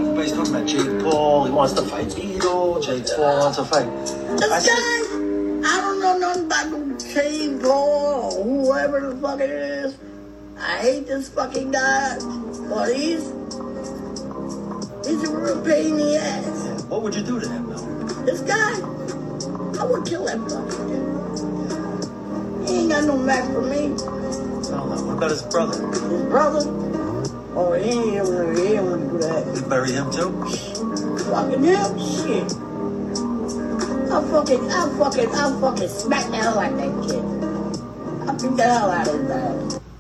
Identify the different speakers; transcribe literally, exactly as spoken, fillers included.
Speaker 1: Everybody's talking about Jake Paul. He wants to fight Beto. Jake Paul wants to fight.
Speaker 2: This
Speaker 1: I
Speaker 2: guy,
Speaker 1: said,
Speaker 2: I don't know nothing about no Jake Paul or whoever the fuck it is. I hate this fucking guy, but he's he's a real pain in the ass.
Speaker 1: what would you do to him, though?
Speaker 2: This guy, I would kill that fucking dude. He ain't got no match for me.
Speaker 1: I don't know. What about his brother?
Speaker 2: His brother, oh, he ain't able to, he ain't able to do that.
Speaker 1: You bury him, too?
Speaker 2: Fucking hell, shit. I'll fucking, I'll fucking, I'll fucking smack the hell out of that kid. I'll beat the hell out of his ass.